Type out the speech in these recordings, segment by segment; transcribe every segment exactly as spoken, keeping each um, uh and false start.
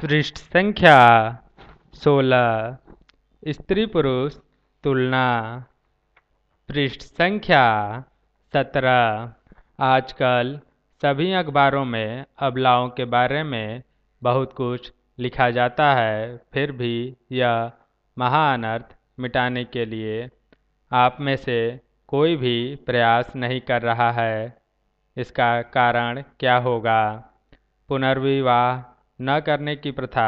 पृष्ठ संख्या सोलह। स्त्री पुरुष तुलना। पृष्ठ संख्या सत्रह। आजकल सभी अखबारों में अबलाओं के बारे में बहुत कुछ लिखा जाता है, फिर भी यह महाअनर्थ मिटाने के लिए आप में से कोई भी प्रयास नहीं कर रहा है। इसका कारण क्या होगा? पुनर्विवाह न करने की प्रथा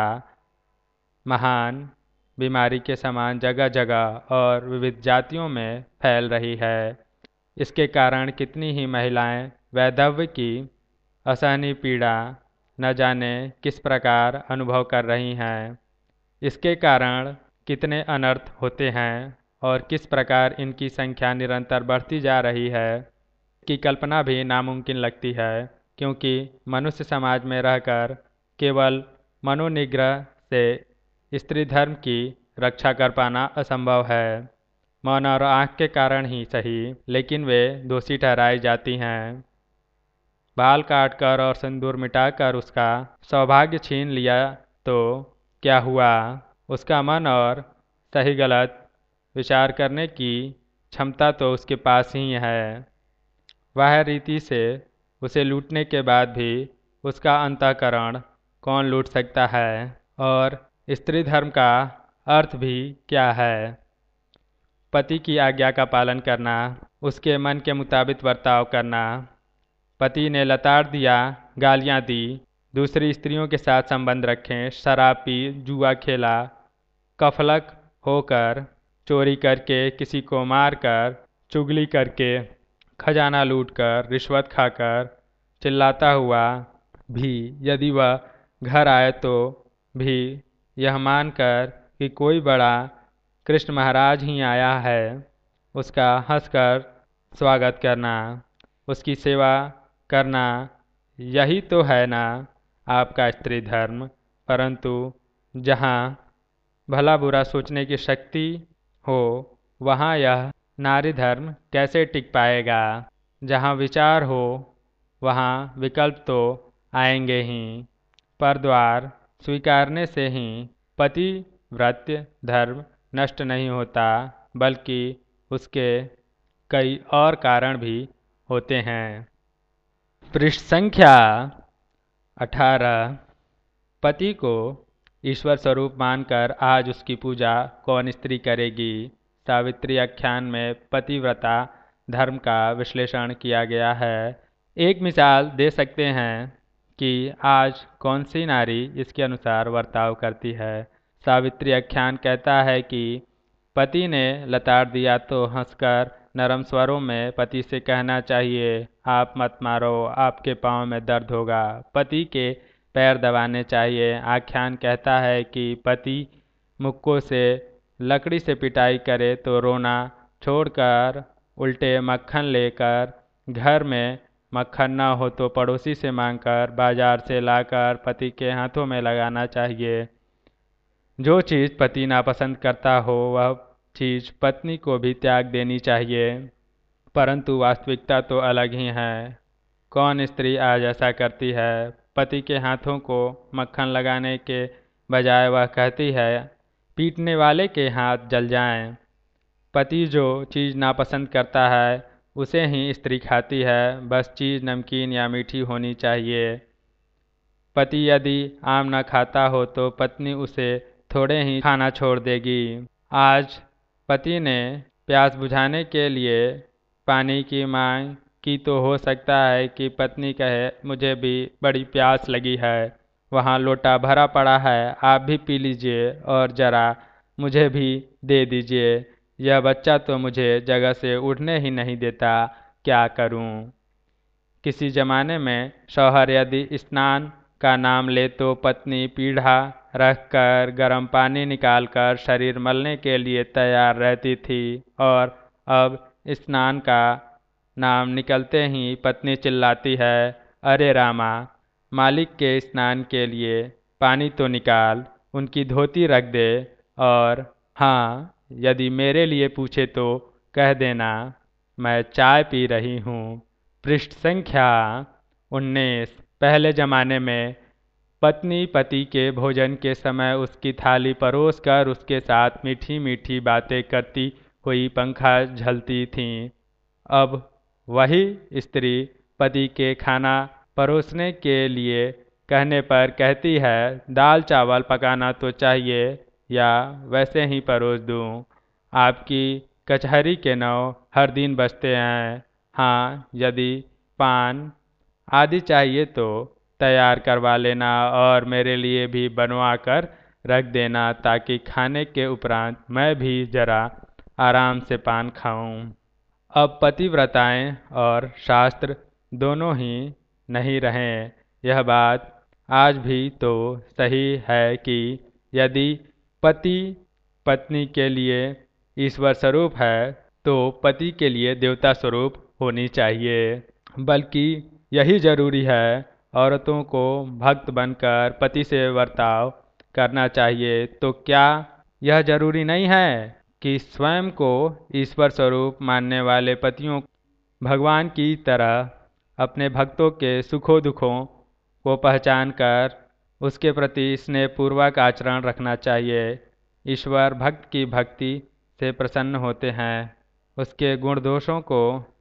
महान बीमारी के समान जगह जगह और विविध जातियों में फैल रही है। इसके कारण कितनी ही महिलाएं वैधव्य की असहनीय पीड़ा न जाने किस प्रकार अनुभव कर रही हैं। इसके कारण कितने अनर्थ होते हैं और किस प्रकार इनकी संख्या निरंतर बढ़ती जा रही है की कल्पना भी नामुमकिन लगती है, क्योंकि मनुष्य समाज में रहकर केवल मनोनिग्रह से स्त्री धर्म की रक्षा कर पाना असंभव है। मौन और आँख के कारण ही सही, लेकिन वे दोषी ठहराई जाती हैं। बाल काटकर और सिंदूर मिटाकर उसका सौभाग्य छीन लिया तो क्या हुआ? उसका मन और सही गलत विचार करने की क्षमता तो उसके पास ही है। वह रीति से उसे लूटने के बाद भी उसका अंतःकरण कौन लूट सकता है? और स्त्री धर्म का अर्थ भी क्या है? पति की आज्ञा का पालन करना, उसके मन के मुताबिक बर्ताव करना। पति ने लताड़ दिया, गालियाँ दी, दूसरी स्त्रियों के साथ संबंध रखें, शराब पी, जुआ खेला, कफलक होकर, चोरी करके, किसी को मारकर, चुगली करके, खजाना लूटकर, रिश्वत खाकर, चिल्लाता हुआ भी यदि वह घर आए तो भी यह मानकर कि कोई बड़ा कृष्ण महाराज ही आया है, उसका हंसकर स्वागत करना, उसकी सेवा करना, यही तो है ना आपका स्त्री धर्म। परंतु जहाँ भला बुरा सोचने की शक्ति हो, वहाँ यह नारी धर्म कैसे टिक पाएगा? जहाँ विचार हो वहाँ विकल्प तो आएंगे ही। परद्वार स्वीकारने से ही पतिव्रत्य धर्म नष्ट नहीं होता, बल्कि उसके कई और कारण भी होते हैं। पृष्ठ संख्या अठारह। पति को ईश्वर स्वरूप मानकर आज उसकी पूजा कौन स्त्री करेगी? सावित्री आख्यान में पतिव्रता धर्म का विश्लेषण किया गया है। एक मिसाल दे सकते हैं कि आज कौन सी नारी इसके अनुसार बर्ताव करती है। सावित्री आख्यान कहता है कि पति ने लताड़ दिया तो हंसकर नरम स्वरों में पति से कहना चाहिए, आप मत मारो, आपके पाँव में दर्द होगा। पति के पैर दबाने चाहिए। आख्यान कहता है कि पति मुक्कों से लकड़ी से पिटाई करे तो रोना छोड़कर उल्टे मक्खन लेकर, घर में मक्खन न हो तो पड़ोसी से मांगकर, बाजार से लाकर पति के हाथों में लगाना चाहिए। जो चीज़ पति नापसंद करता हो वह चीज़ पत्नी को भी त्याग देनी चाहिए। परंतु वास्तविकता तो अलग ही है। कौन स्त्री आज ऐसा करती है? पति के हाथों को मक्खन लगाने के बजाय वह कहती है, पीटने वाले के हाथ जल जाएं। पति जो चीज़ नापसंद करता है उसे ही स्त्री खाती है, बस चीज़ नमकीन या मीठी होनी चाहिए। पति यदि आम न खाता हो तो पत्नी उसे थोड़े ही खाना छोड़ देगी। आज पति ने प्यास बुझाने के लिए पानी की मांग की तो हो सकता है कि पत्नी कहे, मुझे भी बड़ी प्यास लगी है, वहाँ लोटा भरा पड़ा है, आप भी पी लीजिए और ज़रा मुझे भी दे दीजिए। यह बच्चा तो मुझे जगह से उठने ही नहीं देता, क्या करूं? किसी ज़माने में शौहर यदि स्नान का नाम ले तो पत्नी पीढ़ा रखकर गर्म पानी निकालकर शरीर मलने के लिए तैयार रहती थी, और अब स्नान का नाम निकलते ही पत्नी चिल्लाती है, अरे रामा, मालिक के स्नान के लिए पानी तो निकाल, उनकी धोती रख दे, और हाँ, यदि मेरे लिए पूछे तो कह देना मैं चाय पी रही हूँ। पृष्ठ संख्या उन्नीस। पहले ज़माने में पत्नी पति के भोजन के समय उसकी थाली परोस कर उसके साथ मीठी मीठी बातें करती हुई पंखा झलती थीं। अब वही स्त्री पति के खाना परोसने के लिए कहने पर कहती है, दाल चावल पकाना तो चाहिए या वैसे ही परोस दूं। आपकी कचहरी के नौ हर दिन बजते हैं। हाँ, यदि पान आदि चाहिए तो तैयार करवा लेना और मेरे लिए भी बनवा कर रख देना, ताकि खाने के उपरांत मैं भी जरा आराम से पान खाऊं। अब पतिव्रताएं और शास्त्र दोनों ही नहीं रहें। यह बात आज भी तो सही है कि यदि पति पत्नी के लिए ईश्वर स्वरूप है तो पति के लिए देवता स्वरूप होनी चाहिए। बल्कि यही जरूरी है, औरतों को भक्त बनकर पति से बर्ताव करना चाहिए। तो क्या यह जरूरी नहीं है कि स्वयं को ईश्वर स्वरूप मानने वाले पतियों भगवान की तरह अपने भक्तों के सुखों दुखों को पहचान कर उसके प्रति स्नेहपूर्वक आचरण रखना चाहिए। ईश्वर भक्त की भक्ति से प्रसन्न होते हैं, उसके गुण दोषों को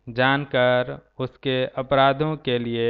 जानकर उसके अपराधों के लिए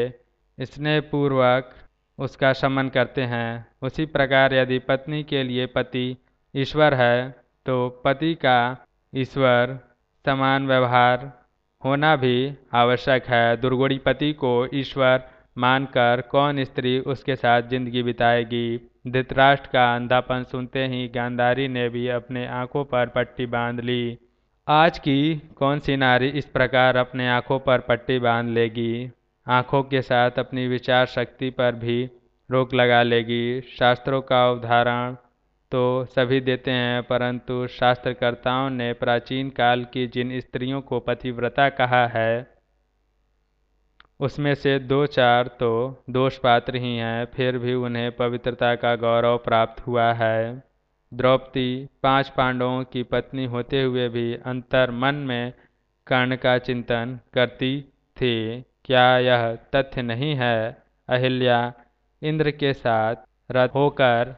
स्नेहपूर्वक उसका शमन करते हैं। उसी प्रकार यदि पत्नी के लिए पति ईश्वर है तो पति का ईश्वर समान व्यवहार होना भी आवश्यक है। दुर्गुणी पति को ईश्वर मानकर कौन स्त्री उसके साथ जिंदगी बिताएगी। धृतराष्ट्र का अंधापन सुनते ही गांधारी ने भी अपने आंखों पर पट्टी बांध ली। आज की कौन सी नारी इस प्रकार अपने आंखों पर पट्टी बांध लेगी। आंखों के साथ अपनी विचार शक्ति पर भी रोक लगा लेगी। शास्त्रों का उदाहरण तो सभी देते हैं, परंतु शास्त्रकर्ताओं ने प्राचीन काल की जिन स्त्रियों को पतिव्रता कहा है उसमें से दो चार तो दोष पात्र ही हैं, फिर भी उन्हें पवित्रता का गौरव प्राप्त हुआ है। द्रौपदी पांच पांडवों की पत्नी होते हुए भी अंतर मन में कर्ण का चिंतन करती थी। क्या यह तथ्य नहीं है? अहिल्या इंद्र के साथ रथ होकर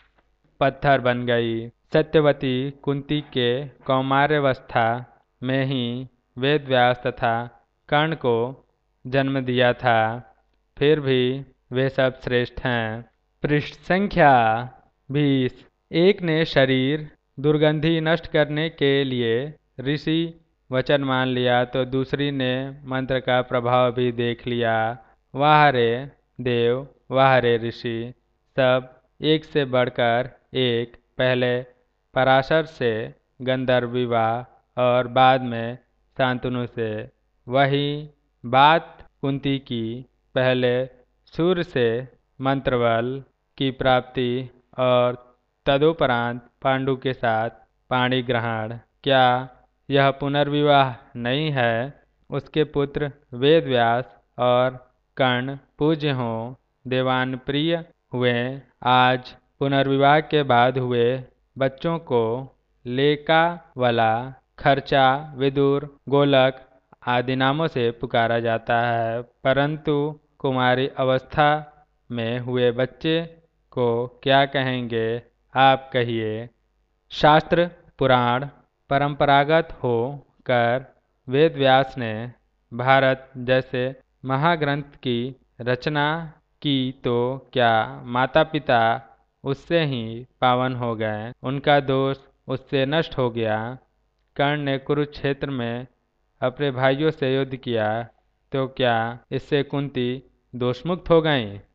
पत्थर बन गई। सत्यवती कुंती के कौमार्यावस्था में ही वेदव्यास तथा कर्ण को जन्म दिया था, फिर भी वे सब श्रेष्ठ हैं। पृष्ठ संख्या बीस। एक ने शरीर दुर्गंधि नष्ट करने के लिए ऋषि वचन मान लिया तो दूसरी ने मंत्र का प्रभाव भी देख लिया। वाह रे देव, वाह रे ऋषि, सब एक से बढ़कर एक। पहले पराशर से गंधर्व विवाह और बाद में शांतनु से। वही बात कुंती की, पहले सूर्य से मंत्रबल की प्राप्ति और तदुपरांत पांडु के साथ पाणी ग्रहण। क्या यह पुनर्विवाह नहीं है? उसके पुत्र वेदव्यास और कर्ण पूज्य हों, देवान प्रिय हुए। आज पुनर्विवाह के बाद हुए बच्चों को लेका वाला, खर्चा, विदुर, गोलक आदि नामों से पुकारा जाता है, परंतु कुमारी अवस्था में हुए बच्चे को क्या कहेंगे आप कहिए। शास्त्र पुराण परंपरागत हो कर वेदव्यास ने भारत जैसे महाग्रंथ की रचना की तो क्या माता पिता उससे ही पावन हो गए, उनका दोष उससे नष्ट हो गया। कर्ण ने कुरुक्षेत्र में अपने भाइयों से युद्ध किया तो क्या इससे कुंती दोषमुक्त हो गईं?